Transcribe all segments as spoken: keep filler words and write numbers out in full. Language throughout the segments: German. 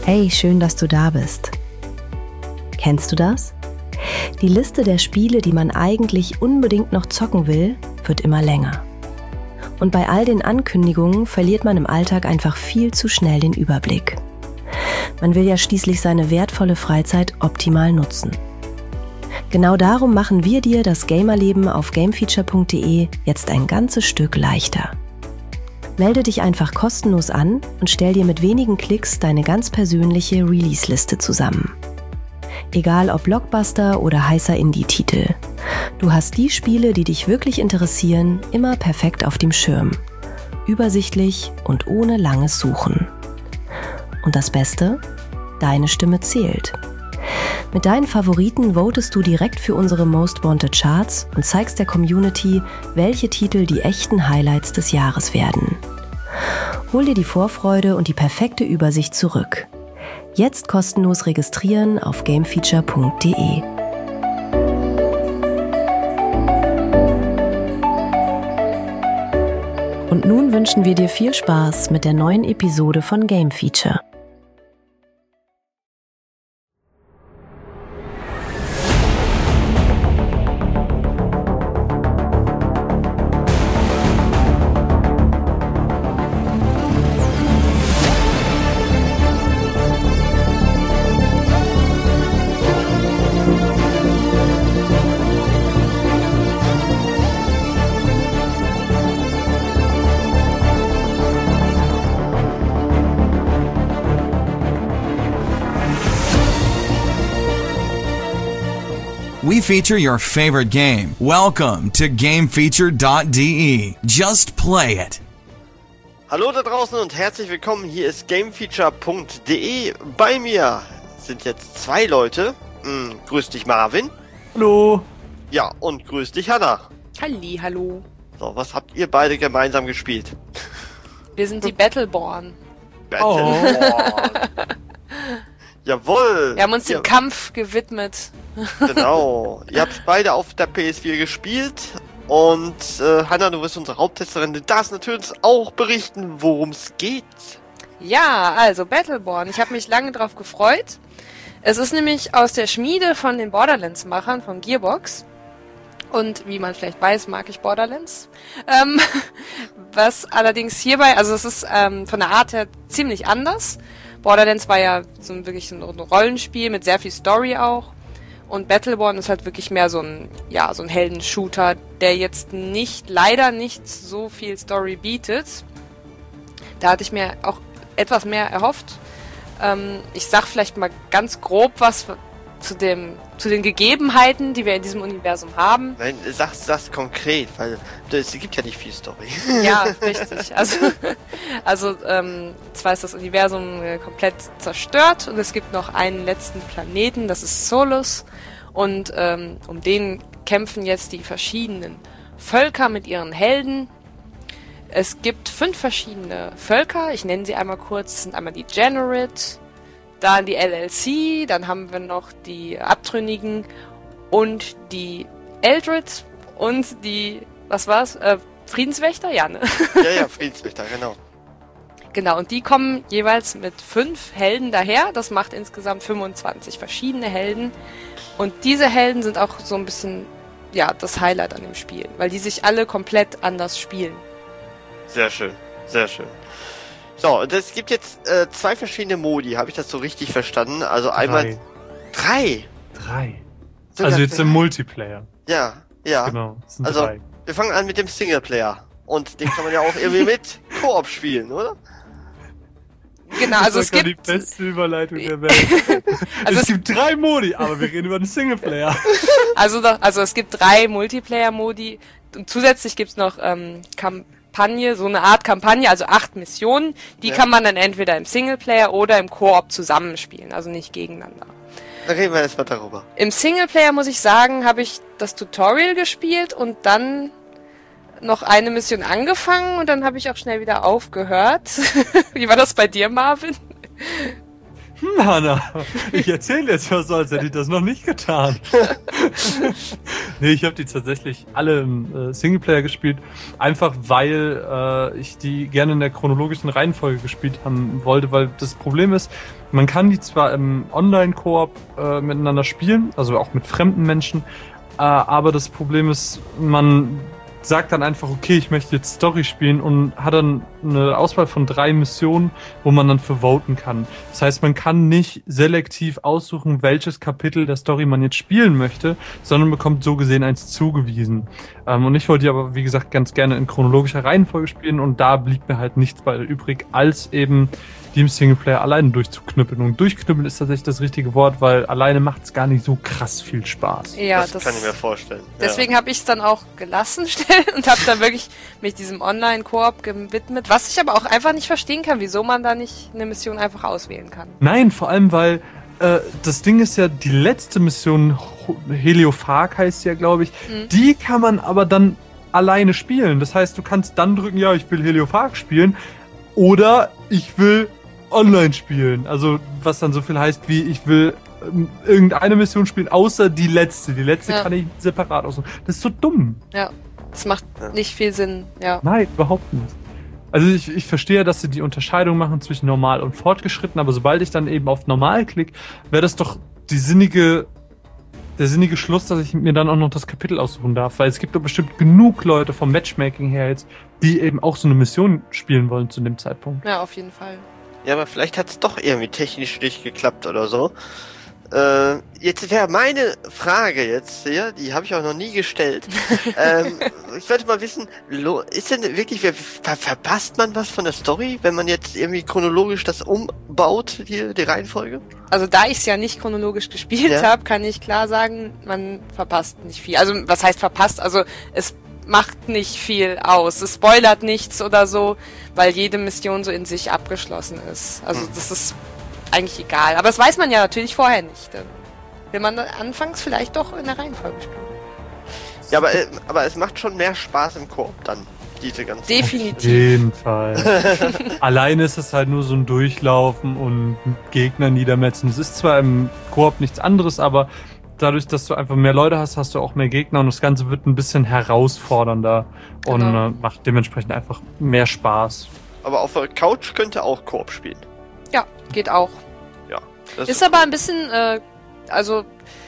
Hey, schön, dass du da bist. Kennst du das? Die Liste der Spiele, die man eigentlich unbedingt noch zocken will, wird immer länger. Und bei all den Ankündigungen verliert man im Alltag einfach viel zu schnell den Überblick. Man will ja schließlich seine wertvolle Freizeit optimal nutzen. Genau darum machen wir dir das Gamerleben auf gamefeature punkt de jetzt ein ganzes Stück leichter. Melde dich einfach kostenlos an und stell dir mit wenigen Klicks deine ganz persönliche Release-Liste zusammen. Egal ob Blockbuster oder heißer Indie-Titel. Du hast die Spiele, die dich wirklich interessieren, immer perfekt auf dem Schirm. Übersichtlich und ohne langes Suchen. Und das Beste? Deine Stimme zählt. Mit deinen Favoriten votest du direkt für unsere Most Wanted Charts und zeigst der Community, welche Titel die echten Highlights des Jahres werden. Hol dir die Vorfreude und die perfekte Übersicht zurück. Jetzt kostenlos registrieren auf gamefeature punkt de. Und nun wünschen wir dir viel Spaß mit der neuen Episode von Game Feature. We feature your favorite game. Welcome to gamefeature punkt de. Just play it. Hallo da draußen und herzlich willkommen. Hier ist gamefeature punkt de. Bei mir sind jetzt zwei Leute. Hm, grüß dich Marvin. Hallo. Ja, und grüß dich Hanna. Halli, hallo. So, was habt ihr beide gemeinsam gespielt? Wir sind die Battleborn. Battleborn. Oh. Jawohl. Wir haben uns dem ja. Kampf gewidmet. Genau. Ihr habt beide auf der P S vier gespielt. Und äh, Hanna, du bist unsere Haupttesterin. Du darfst natürlich auch berichten, worum es geht. Ja, also Battleborn. Ich habe mich lange drauf gefreut. Es ist nämlich aus der Schmiede von den Borderlands-Machern von Gearbox. Und wie man vielleicht weiß, mag ich Borderlands. Ähm, was allerdings hierbei, also es ist ähm, von der Art her ziemlich anders. Borderlands war ja so ein, wirklich ein Rollenspiel mit sehr viel Story auch. Und Battleborn ist halt wirklich mehr so ein, ja, so ein Heldenshooter, der jetzt nicht, leider nicht so viel Story bietet. Da hatte ich mir auch etwas mehr erhofft. Ähm, ich sag vielleicht mal ganz grob was zu dem, zu den Gegebenheiten, die wir in diesem Universum haben. Nein, sag's das konkret, weil es gibt ja nicht viel Story. Ja, richtig. Also, also ähm, zwar ist das Universum äh, komplett zerstört und es gibt noch einen letzten Planeten, das ist Solus. Und ähm, um den kämpfen jetzt die verschiedenen Völker mit ihren Helden. Es gibt fünf verschiedene Völker, ich nenne sie einmal kurz, das sind einmal die Generate, dann die L L C, dann haben wir noch die Abtrünnigen und die Eldred und die, was war's, äh, Friedenswächter? Ja, ne? Ja, ja, Friedenswächter, genau. Genau, und die kommen jeweils mit fünf Helden daher. Das macht insgesamt fünfundzwanzig verschiedene Helden. Und diese Helden sind auch so ein bisschen, ja, das Highlight an dem Spiel, weil die sich alle komplett anders spielen. Sehr schön, sehr schön. So, es gibt jetzt äh, zwei verschiedene Modi, habe ich das so richtig verstanden? Also einmal... Drei? Drei. Drei. Also jetzt im Multiplayer. Ja, ja. Genau, es sind also, drei. Wir fangen an mit dem Singleplayer. Und den kann man ja auch irgendwie mit Koop spielen, oder? Genau, also es gibt... die beste Überleitung der Welt. also es gibt drei Modi, aber wir reden über den Singleplayer. also, doch, also es gibt drei Multiplayer-Modi und zusätzlich gibt's noch ähm, Kampagne, so eine Art Kampagne, also acht Missionen. Die ja. kann man dann entweder im Singleplayer oder im Koop zusammenspielen, also nicht gegeneinander. Dann reden wir erstmal darüber. Im Singleplayer, muss ich sagen, habe ich das Tutorial gespielt und dann noch eine Mission angefangen und dann habe ich auch schnell wieder aufgehört. Wie war das bei dir, Marvin? Hm, Hanna, ich erzähle jetzt was so, als hätte ich das noch nicht getan. Nee, ich habe die tatsächlich alle im äh, Singleplayer gespielt, einfach weil äh, ich die gerne in der chronologischen Reihenfolge gespielt haben wollte, weil das Problem ist, man kann die zwar im Online-Koop äh, miteinander spielen, also auch mit fremden Menschen, äh, aber das Problem ist, man sagt dann einfach, okay, ich möchte jetzt Story spielen und hat dann eine Auswahl von drei Missionen, wo man dann für voten kann. Das heißt, man kann nicht selektiv aussuchen, welches Kapitel der Story man jetzt spielen möchte, sondern bekommt so gesehen eins zugewiesen. Ähm, und ich wollte die aber, wie gesagt, ganz gerne in chronologischer Reihenfolge spielen und da blieb mir halt nichts weiter übrig, als eben die im Singleplayer alleine durchzuknüppeln. Und durchknüppeln ist tatsächlich das richtige Wort, weil alleine macht es gar nicht so krass viel Spaß. Ja, das, das kann ich mir vorstellen. Deswegen ja. habe ich es dann auch gelassen schnell und habe dann wirklich mich diesem Online-Koop gewidmet, was ich aber auch einfach nicht verstehen kann, wieso man da nicht eine Mission einfach auswählen kann. Nein, vor allem, weil äh, das Ding ist ja, die letzte Mission, Heliophag heißt ja, glaube ich, mhm. die kann man aber dann alleine spielen. Das heißt, du kannst dann drücken, ja, ich will Heliophag spielen oder ich will online spielen. Also, was dann so viel heißt wie, ich will ähm, irgendeine Mission spielen, außer die letzte. Die letzte ja. kann ich separat aussuchen. Das ist so dumm. Ja, das macht nicht viel Sinn, ja. Nein, überhaupt nicht. Also ich, ich verstehe, dass sie die Unterscheidung machen zwischen normal und fortgeschritten, aber sobald ich dann eben auf normal klicke, wäre das doch die sinnige, der sinnige Schluss, dass ich mir dann auch noch das Kapitel aussuchen darf, weil es gibt doch bestimmt genug Leute vom Matchmaking her jetzt, die eben auch so eine Mission spielen wollen zu dem Zeitpunkt. Ja, auf jeden Fall. Ja, aber vielleicht hat es doch irgendwie technisch nicht geklappt oder so. Äh, jetzt wäre meine Frage jetzt hier, die habe ich auch noch nie gestellt. ähm, ich wollte mal wissen, ist denn wirklich, ver verpasst man was von der Story, wenn man jetzt irgendwie chronologisch das umbaut, die, die Reihenfolge? Also da ich es ja nicht chronologisch gespielt ja. habe, kann ich klar sagen, man verpasst nicht viel. Also was heißt verpasst? Also es macht nicht viel aus. Es spoilert nichts oder so, weil jede Mission so in sich abgeschlossen ist. Also hm. das ist eigentlich egal. Aber das weiß man ja natürlich vorher nicht. Dann will man anfangs vielleicht doch in der Reihenfolge spielen. Ja, aber, aber es macht schon mehr Spaß im Koop dann, diese ganze Definitiv. Auf jeden Fall. Alleine ist es halt nur so ein Durchlaufen und Gegner niedermetzen. Es ist zwar im Koop nichts anderes, aber dadurch, dass du einfach mehr Leute hast, hast du auch mehr Gegner und das Ganze wird ein bisschen herausfordernder genau. und äh, macht dementsprechend einfach mehr Spaß. Aber auf der Couch könnte auch Koop spielen. Ja, geht auch. Ja. Ist, ist aber ein bisschen, äh, also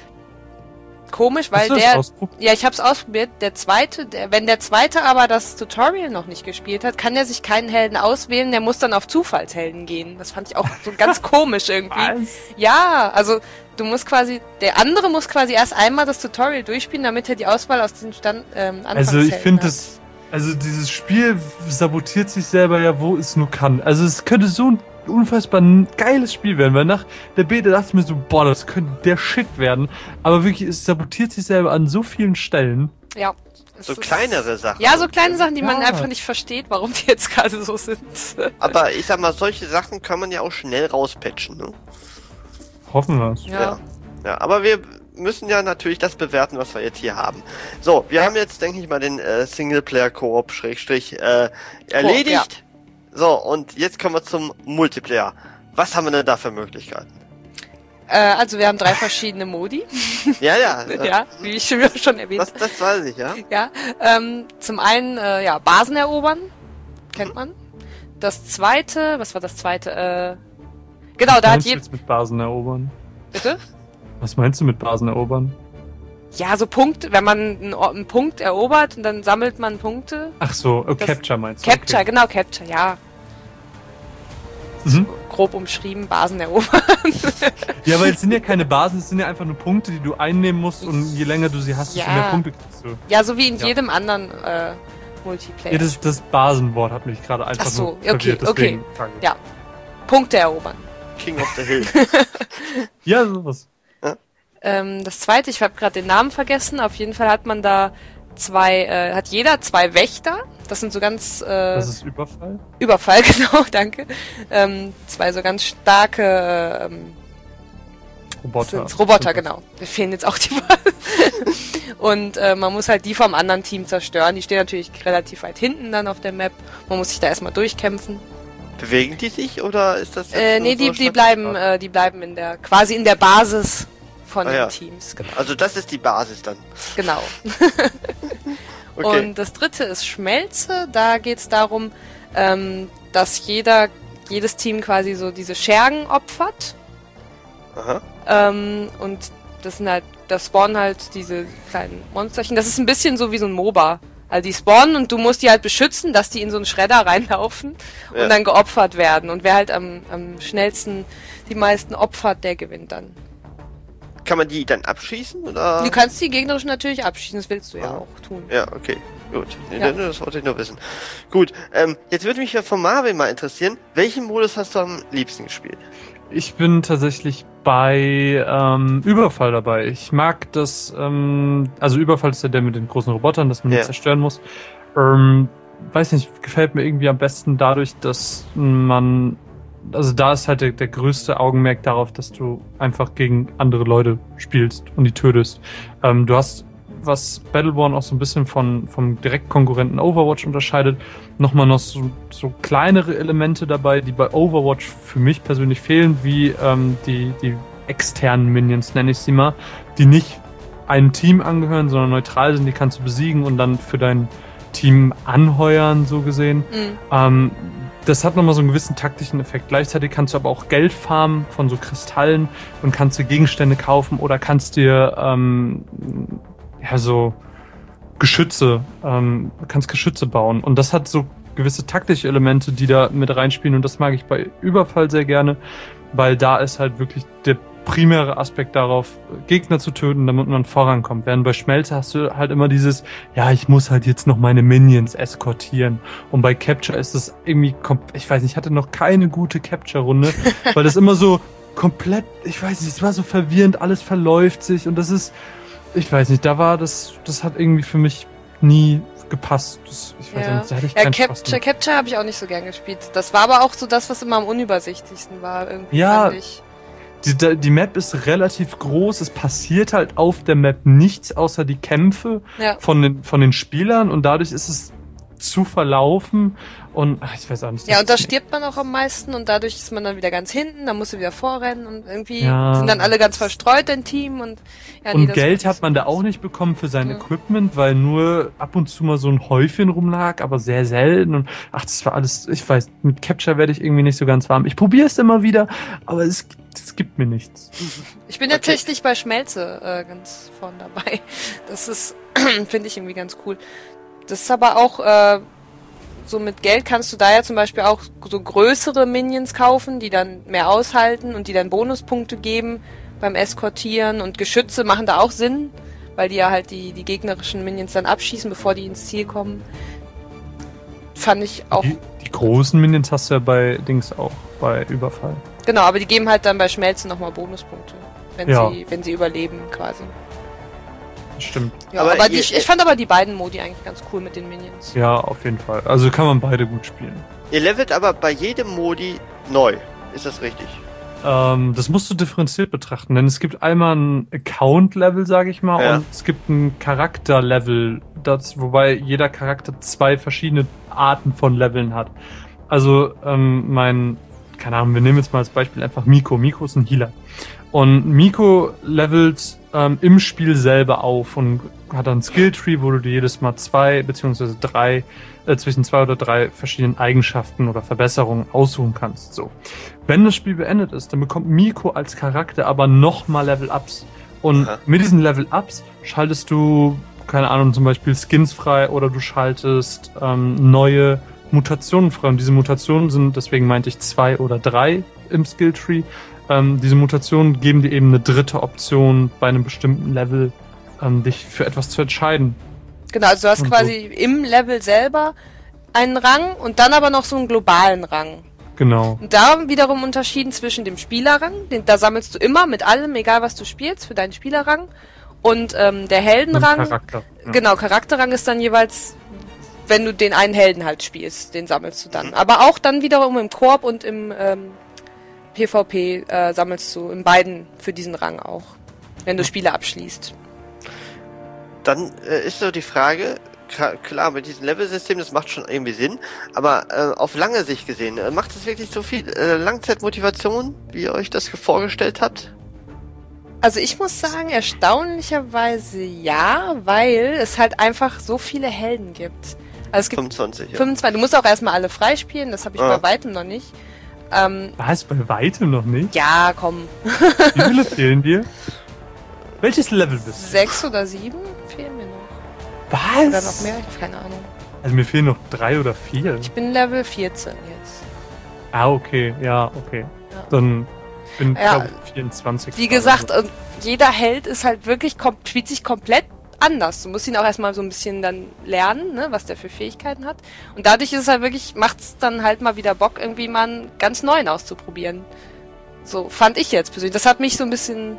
komisch, weil der... Ja, ich hab's ausprobiert. Der zweite, der, wenn der zweite aber das Tutorial noch nicht gespielt hat, kann der sich keinen Helden auswählen, der muss dann auf Zufallshelden gehen. Das fand ich auch so ganz komisch irgendwie. Was? Ja, also du musst quasi, der andere muss quasi erst einmal das Tutorial durchspielen, damit er die Auswahl aus den Stand, ähm, Anfangshelden Also ich finde hat. das, also dieses Spiel sabotiert sich selber ja, wo es nur kann. Also es könnte so ein unfassbar ein geiles Spiel werden, weil nach der Beta dachte ich mir so, boah, das könnte der Shit werden. Aber wirklich, es sabotiert sich selber an so vielen Stellen. Ja. So kleinere Sachen. Ja, so kleine Sachen, die ja. man einfach nicht versteht, warum die jetzt gerade so sind. Aber ich sag mal, solche Sachen kann man ja auch schnell rauspatchen, ne? Hoffen wir es. Ja. ja. Ja, aber wir müssen ja natürlich das bewerten, was wir jetzt hier haben. So, wir haben jetzt, denke ich mal, den äh, Singleplayer-Koop Schrägstrich äh, erledigt. Ja. So, und jetzt kommen wir zum Multiplayer. Was haben wir denn da für Möglichkeiten? Äh, also wir haben drei verschiedene Modi. Ja, ja. Äh, ja, wie ich schon erwähnt habe. Das, das weiß ich, ja. Ja, ähm, zum einen, äh, ja, Basen erobern. Kennt man. Das zweite, was war das zweite? Äh, genau, was da hat meinst du jeder... jetzt mit Basen erobern? Bitte? Was meinst du mit Basen erobern? Ja, so Punkt, wenn man einen, einen Punkt erobert und dann sammelt man Punkte. Ach so, oh, das Capture meinst du? Capture, okay. genau, Capture, ja. Mhm. So grob umschrieben, Basen erobern. Ja, weil es sind ja keine Basen, es sind ja einfach nur Punkte, die du einnehmen musst und je länger du sie hast, desto ja. mehr Punkte kriegst du. Ja, so wie in ja. jedem anderen äh, Multiplayer. Ja, das, das Basenwort hat mich gerade einfach Ach so, nur okay, verwirrt, okay. Ja, Punkte erobern. King of the Hill. Ja, sowas. Ähm, das zweite, ich habe gerade den Namen vergessen, auf jeden Fall hat man da zwei, äh, hat jeder zwei Wächter, das sind so ganz... Äh, das ist Überfall? Überfall, genau, danke. Ähm, zwei so ganz starke ähm, Roboter. Roboter, genau. Mir fehlen jetzt auch die Und äh, man muss halt die vom anderen Team zerstören, die stehen natürlich relativ weit hinten dann auf der Map, man muss sich da erstmal durchkämpfen. Bewegen die sich oder ist das jetzt äh, Nee, die, die bleiben, äh, die bleiben in der, quasi in der Basis von ah, den ja. Teams. Genau. Also das ist die Basis dann. Genau. Okay. Und das dritte ist Schmelze. Da geht es darum, ähm, dass jeder, jedes Team quasi so diese Schergen opfert. Aha. Ähm, und das sind halt, da spawnen halt diese kleinen Monsterchen. Das ist ein bisschen so wie so ein MOBA. Also die spawnen und du musst die halt beschützen, dass die in so einen Schredder reinlaufen Ja. und dann geopfert werden. Und wer halt am, am schnellsten die meisten opfert, der gewinnt dann. Kann man die dann abschießen? Oder? Du kannst die gegnerischen natürlich abschießen, das willst du ja Ah. auch tun. Ja, okay. Gut. Nee, Ja. Das wollte ich nur wissen. Gut. Ähm, jetzt würde mich ja von Marvin mal interessieren, welchen Modus hast du am liebsten gespielt? Ich bin tatsächlich bei ähm, Überfall dabei. Ich mag das, ähm, also Überfall ist ja der mit den großen Robotern, dass man Ja. die zerstören muss. Ähm, weiß nicht, gefällt mir irgendwie am besten dadurch, dass man, also da ist halt der, der größte Augenmerk darauf, dass du einfach gegen andere Leute spielst und die tötest. Ähm, du hast, was Battleborn auch so ein bisschen von vom Direktkonkurrenten Overwatch unterscheidet, nochmal noch so, so kleinere Elemente dabei, die bei Overwatch für mich persönlich fehlen, wie ähm, die, die externen Minions, nenne ich sie mal, die nicht einem Team angehören, sondern neutral sind, die kannst du besiegen und dann für dein Team anheuern, so gesehen. Mhm. Ähm, das hat nochmal so einen gewissen taktischen Effekt. Gleichzeitig kannst du aber auch Geld farmen von so Kristallen und kannst dir Gegenstände kaufen oder kannst dir ähm, ja so Geschütze, ähm, kannst Geschütze bauen. Und das hat so gewisse taktische Elemente, die da mit reinspielen. Und das mag ich bei Überfall sehr gerne, weil da ist halt wirklich der primäre Aspekt darauf, Gegner zu töten, damit man vorankommt. Während bei Schmelze hast du halt immer dieses, ja, ich muss halt jetzt noch meine Minions eskortieren. Und bei Capture ist es irgendwie, ich weiß nicht, ich hatte noch keine gute Capture-Runde, weil das immer so komplett, ich weiß nicht, es war so verwirrend, alles verläuft sich und das ist, ich weiß nicht, da war das, das hat irgendwie für mich nie gepasst. Das, ich weiß Ja, nicht, da hatte ich ja keinen Spaß Capture, mit. Capture habe ich auch nicht so gern gespielt. Das war aber auch so das, was immer am unübersichtlichsten war, irgendwie, Ja, fand ich. Die, die Map ist relativ groß, es passiert halt auf der Map nichts, außer die Kämpfe Ja. von den, von den Spielern und dadurch ist es zu verlaufen und ach, ich weiß auch nicht. Ja, und da das- stirbt man auch am meisten und dadurch ist man dann wieder ganz hinten, dann musst du wieder vorrennen und irgendwie Ja. sind dann alle ganz verstreut im Team und ja, nee, Und das Geld war hat man da auch nicht bekommen für sein Ja. Equipment, weil nur ab und zu mal so ein Häufchen rumlag, aber sehr selten. Und ach, das war alles, ich weiß, mit Capture werde ich irgendwie nicht so ganz warm. Ich probiere es immer wieder, aber es, es gibt mir nichts. Ich bin Okay. tatsächlich bei Schmelze äh, ganz vorn dabei. Das ist, finde ich irgendwie ganz cool. Das ist aber auch, äh, so mit Geld kannst du da ja zum Beispiel auch so größere Minions kaufen, die dann mehr aushalten und die dann Bonuspunkte geben beim Eskortieren. Und Geschütze machen da auch Sinn, weil die ja halt die, die gegnerischen Minions dann abschießen, bevor die ins Ziel kommen. Fand ich auch. Die, die großen Minions hast du ja bei Dings auch, bei Überfall. Genau, aber die geben halt dann bei Schmelzen nochmal Bonuspunkte, wenn Ja. sie, wenn sie überleben quasi. Stimmt. Ja, Aber aber, die, ihr- ich fand aber die beiden Modi eigentlich ganz cool mit den Minions. Ja, auf jeden Fall. Also kann man beide gut spielen. Ihr levelt aber bei jedem Modi neu. Ist das richtig? Ähm, das musst du differenziert betrachten, denn es gibt einmal ein Account-Level, sage ich mal, Ja. und es gibt ein Charakter-Level, das, wobei jeder Charakter zwei verschiedene Arten von Leveln hat. Also ähm, mein, keine Ahnung, wir nehmen jetzt mal als Beispiel einfach Miko. Miko ist ein Healer. Und Miko levelt ähm, im Spiel selber auf und hat dann Skilltree, wo du dir jedes Mal zwei beziehungsweise drei, äh, zwischen zwei oder drei verschiedenen Eigenschaften oder Verbesserungen aussuchen kannst. So. Wenn das Spiel beendet ist, dann bekommt Miko als Charakter aber nochmal Level-Ups. Und Aha. mit diesen Level-Ups schaltest du, keine Ahnung, zum Beispiel Skins frei oder du schaltest ähm, neue Mutationen frei. Und diese Mutationen sind, deswegen meinte ich zwei oder drei im Skilltree. Ähm, diese Mutationen geben dir eben eine dritte Option bei einem bestimmten Level, ähm, dich für etwas zu entscheiden. Genau, also du hast Und quasi im Level selber einen Rang und dann aber noch so einen globalen Rang. Genau. Und da wiederum unterschieden zwischen dem Spielerrang, den, da sammelst du immer mit allem, egal was du spielst, für deinen Spielerrang. Und ähm, der Und Heldenrang, Charakter. Ja. genau, Charakterrang ist dann jeweils, wenn du den einen Helden halt spielst, den sammelst du dann. Aber auch dann wiederum im Koop und im ähm, PvP äh, sammelst du in beiden für diesen Rang auch, wenn du Spiele abschließt. Dann äh, ist so die Frage, klar, klar, mit diesem Level-System, das macht schon irgendwie Sinn, aber äh, auf lange Sicht gesehen, äh, macht es wirklich so viel äh, Langzeitmotivation, wie ihr euch das vorgestellt habt? Also ich muss sagen, erstaunlicherweise ja, weil es halt einfach so viele Helden gibt. Also es gibt fünfundzwanzig, ja. fünfundzwanzig. Du musst auch erstmal alle freispielen, das habe ich Ah. bei weitem noch nicht. Ähm, Was? Bei weitem noch nicht? ja, komm. Wie viele fehlen dir? Welches Level bist du? Sechs oder sieben fehlen mir noch. Was? Oder noch mehr, keine Ahnung. Also mir fehlen noch drei oder vier. Ich bin Level vierzehn jetzt. Ah, okay. Ja, okay. Ja. Dann bin ich, Ja. glaube ich, vierundzwanzig. Wie gerade. gesagt, und jeder Held ist halt wirklich, kom- spielt sich komplett anders. Du musst ihn auch erstmal so ein bisschen dann lernen, ne, was der für Fähigkeiten hat. Und dadurch ist es halt wirklich, macht's dann halt mal wieder Bock, irgendwie mal einen ganz neuen auszuprobieren. So fand ich jetzt persönlich. Das hat mich so ein bisschen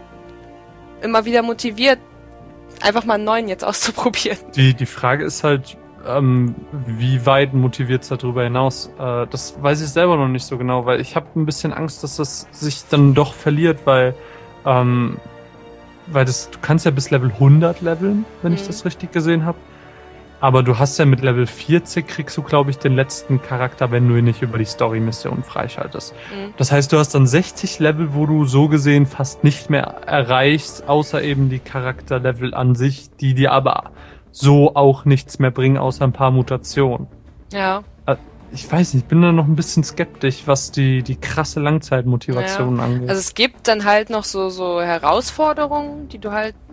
immer wieder motiviert, einfach mal einen neuen jetzt auszuprobieren. Die, die Frage ist halt, ähm, wie weit motiviert es darüber hinaus? Äh, das weiß ich selber noch nicht so genau, weil ich habe ein bisschen Angst, dass das sich dann doch verliert, weil, ähm, weil das, du kannst ja bis Level hundert leveln, wenn ich Mhm. das richtig gesehen habe. Aber du hast ja mit Level vierzig kriegst du, glaube ich, den letzten Charakter, wenn du ihn nicht über die Story-Mission freischaltest. Mhm. Das heißt, du hast dann sechzig Level, wo du so gesehen fast nicht mehr erreichst, außer eben die Charakterlevel an sich, die dir aber so auch nichts mehr bringen, außer ein paar Mutationen. Ja. Ich weiß nicht, ich bin da noch ein bisschen skeptisch, was die, die krasse Langzeitmotivation angeht. Also es gibt dann halt noch so, so Herausforderungen, die du halt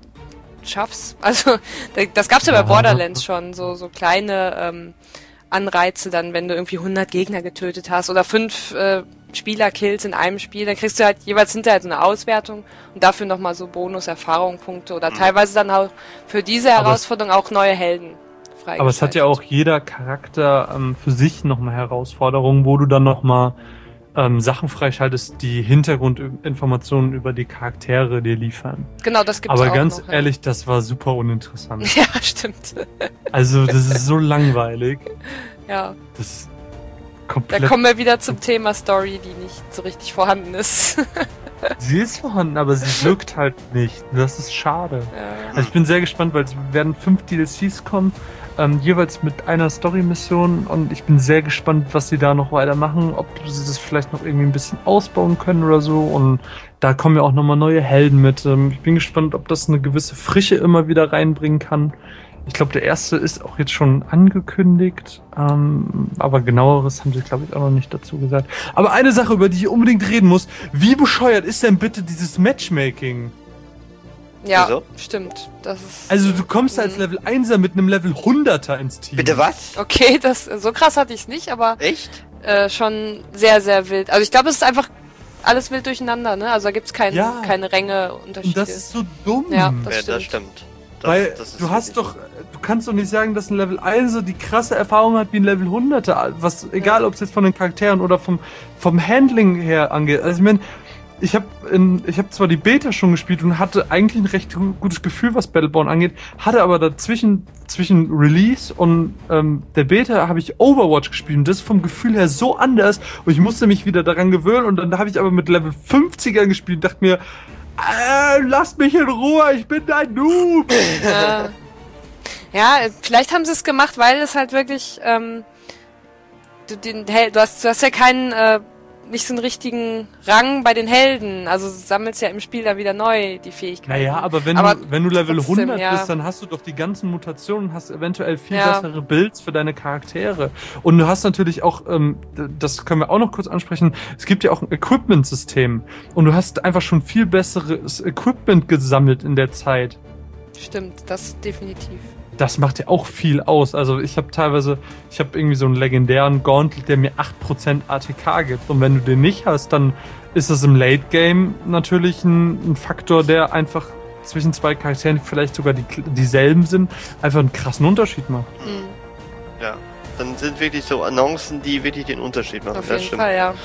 schaffst. Also das gab's ja bei Ja. Borderlands schon, so, so kleine ähm, Anreize dann, wenn du irgendwie hundert Gegner getötet hast oder fünf äh, Spieler-Kills in einem Spiel, dann kriegst du halt jeweils hinterher so eine Auswertung und dafür nochmal so Bonus-Erfahrungspunkte oder teilweise dann auch für diese Aber Herausforderung auch neue Helden freigeschaltet. Aber es hat ja auch jeder Charakter ähm, für sich nochmal Herausforderungen, wo du dann nochmal ähm, Sachen freischaltest, die Hintergrundinformationen über die Charaktere dir liefern. Genau, das gibt's Aber auch ganz noch, ja. ehrlich, das war super uninteressant. Ja, stimmt. Also das ist so langweilig. Ja, Das ist da komplett... kommen wir wieder zum Thema Story, die nicht so richtig vorhanden ist. Sie ist vorhanden, aber sie wirkt halt nicht. Das ist schade. Ja. Also ich bin sehr gespannt, weil es werden fünf D L Cs kommen, ähm, jeweils mit einer Story-Mission und ich bin sehr gespannt, was sie da noch weitermachen, ob sie das vielleicht noch irgendwie ein bisschen ausbauen können oder so und da kommen ja auch nochmal neue Helden mit. Ähm, ich bin gespannt, ob das eine gewisse Frische immer wieder reinbringen kann. Ich glaube, der erste ist auch jetzt schon angekündigt, ähm, aber genaueres haben sie, glaube ich, auch noch nicht dazu gesagt. Aber eine Sache, über die ich unbedingt reden muss, wie bescheuert ist denn bitte dieses Matchmaking? Ja, Wieso? stimmt. Das ist. Also du kommst als Mhm. Level einser mit einem Level hunderter ins Team. Bitte was? Okay, das so krass hatte ich es nicht, aber Echt? äh, schon sehr, sehr wild. Also ich glaube, es ist einfach alles wild durcheinander, ne? Also da gibt's kein, Ja. keine Ränge Und Unterschiede. das ist so dumm. Ja, das Ja, stimmt. das stimmt. Das, Weil das ist du hast wirklich doch, du kannst doch nicht sagen, dass ein Level einser die krasse Erfahrung hat wie ein Level hunderter. Was, egal, Ja. ob es jetzt von den Charakteren oder vom, vom Handling her angeht. Also ich meine, ich habe ich hab zwar die Beta schon gespielt und hatte eigentlich ein recht gu- gutes Gefühl, was Battleborn angeht, hatte aber dazwischen zwischen Release und ähm, der Beta habe ich Overwatch gespielt und das ist vom Gefühl her so anders und ich musste mich wieder daran gewöhnen und dann habe ich aber mit Level fünfziger gespielt und dachte mir, äh, lasst mich in Ruhe, ich bin ein Noob. Äh, ja, vielleicht haben sie es gemacht, weil es halt wirklich, ähm, du, den Hel du hast, du hast ja keinen, äh, nicht so einen richtigen Rang bei den Helden. Also du sammelst ja im Spiel dann wieder neu die Fähigkeiten. Naja, aber wenn, Aber du, wenn du Level trotzdem, hundert ja. bist, dann hast du doch die ganzen Mutationen und hast eventuell viel Ja. bessere Builds für deine Charaktere. Und du hast natürlich auch, ähm, d- das können wir auch noch kurz ansprechen, es gibt ja auch ein Equipment-System. Und du hast einfach schon viel besseres Equipment gesammelt in der Zeit. Stimmt, das definitiv. Das macht ja auch viel aus. Also ich habe teilweise, ich habe irgendwie so einen legendären Gauntlet, der mir acht Prozent A T K gibt. Und wenn du den nicht hast, dann ist das im Late Game natürlich ein, ein Faktor, der einfach zwischen zwei Charakteren, die vielleicht sogar die, dieselben sind, einfach einen krassen Unterschied macht. Mhm. Ja. Dann sind wirklich so Annoncen, die wirklich den Unterschied machen. Auf das jeden stimmt. Fall, ja.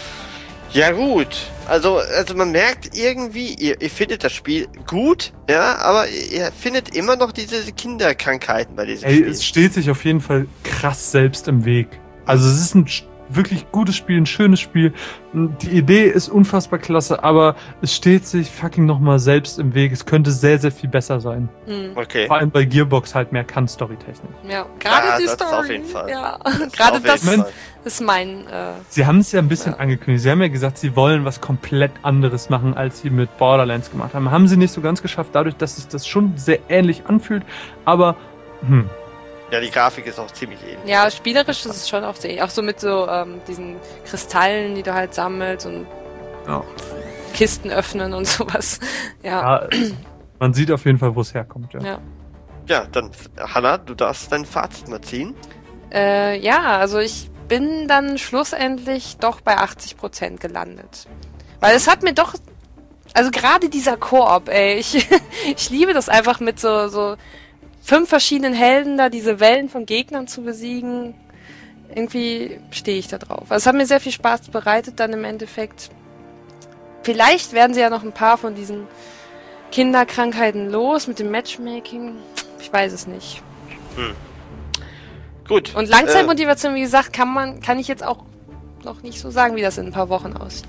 Ja gut, also also man merkt irgendwie, ihr, ihr findet das Spiel gut, ja, aber ihr findet immer noch diese Kinderkrankheiten bei diesem Ey, Spiel. es steht sich auf jeden Fall krass selbst im Weg. Also es ist ein wirklich gutes Spiel, ein schönes Spiel. Die Idee ist unfassbar klasse, aber es steht sich fucking nochmal selbst im Weg. Es könnte sehr, sehr viel besser sein. Mhm. Okay. Vor allem, weil Gearbox halt mehr kann, storytechnisch. Ja, gerade Ja, die das Story. auf jeden Fall. Ja, Das gerade auf das jeden Fall. ist mein. Äh, Sie haben es ja ein bisschen Ja. angekündigt. Sie haben ja gesagt, sie wollen was komplett anderes machen, als sie mit Borderlands gemacht haben. Haben sie nicht so ganz geschafft, dadurch, dass sich das schon sehr ähnlich anfühlt. Aber, hm, Ja, die Grafik ist auch ziemlich ähnlich. ja, spielerisch ist es schon auch sehr. Auch so mit so ähm, diesen Kristallen, die du halt sammelst und ja. Kisten öffnen und sowas. Ja. ja man sieht auf jeden Fall, wo es herkommt. Ja. Ja. Ja, dann, Hanna, du darfst dein Fazit mal ziehen. Äh, ja, also ich bin dann schlussendlich doch bei achtzig Prozent gelandet. Weil es hat mir doch, also gerade dieser Koop, ey, ich, ich liebe das einfach mit so, so fünf verschiedenen Helden da, diese Wellen von Gegnern zu besiegen. Irgendwie stehe ich da drauf. Also es hat mir sehr viel Spaß bereitet dann im Endeffekt. Vielleicht werden sie ja noch ein paar von diesen Kinderkrankheiten los mit dem Matchmaking. Ich weiß es nicht. Hm. Gut. Und Langzeitmotivation, wie gesagt, kann man, kann ich jetzt auch noch nicht so sagen, wie das in ein paar Wochen aussieht.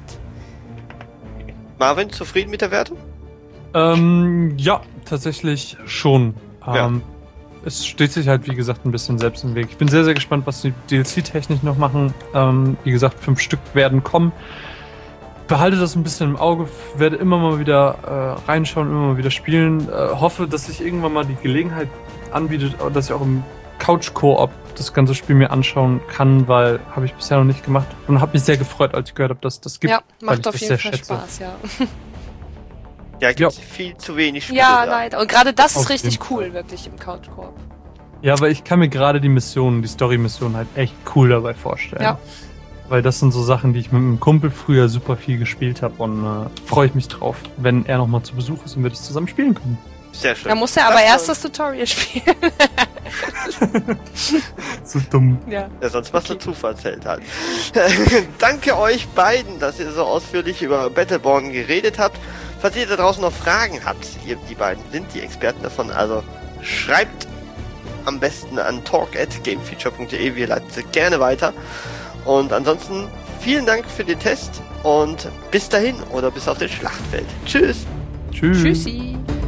Äh, Marvin, zufrieden mit der Wertung? Ähm, ja, tatsächlich schon. Ja. Ähm, es steht sich halt, wie gesagt, ein bisschen selbst im Weg. Ich bin sehr, sehr gespannt, was die D L C-Technik noch machen. Ähm, wie gesagt, fünf Stück werden kommen. Behalte das ein bisschen im Auge, werde immer mal wieder äh, reinschauen, immer mal wieder spielen. Äh, hoffe, dass sich irgendwann mal die Gelegenheit anbietet, dass ich auch im Couch-Koop das ganze Spiel mir anschauen kann, weil habe ich bisher noch nicht gemacht. Und habe mich sehr gefreut, als ich gehört habe, dass das gibt. Ja, weil macht ich auf das jeden sehr Fall schätze. Spaß, ja. Ja, gibt viel zu wenig Spiele Ja, da. leider. Und gerade das Auf ist richtig jeden cool, Fall. wirklich, im Couch-Koop. Ja, weil ich kann mir gerade die Missionen, die Story-Missionen halt echt cool dabei vorstellen. Ja. Weil das sind so Sachen, die ich mit einem Kumpel früher super viel gespielt habe und äh, freue ich mich drauf, wenn er nochmal zu Besuch ist und wir das zusammen spielen können. Sehr schön. Da muss er aber Das erst war- das Tutorial spielen. So dumm. Ja. Ja, sonst was Okay. der Zufall zählt halt. Danke euch beiden, dass ihr so ausführlich über Battleborn geredet habt. Falls ihr da draußen noch Fragen habt, ihr, die beiden sind die Experten davon, also schreibt am besten an talk at gamefeature punkt de, wir leiten sie gerne weiter. Und ansonsten vielen Dank für den Test und bis dahin oder bis auf das Schlachtfeld. Tschüss! Tschüss. Tschüssi.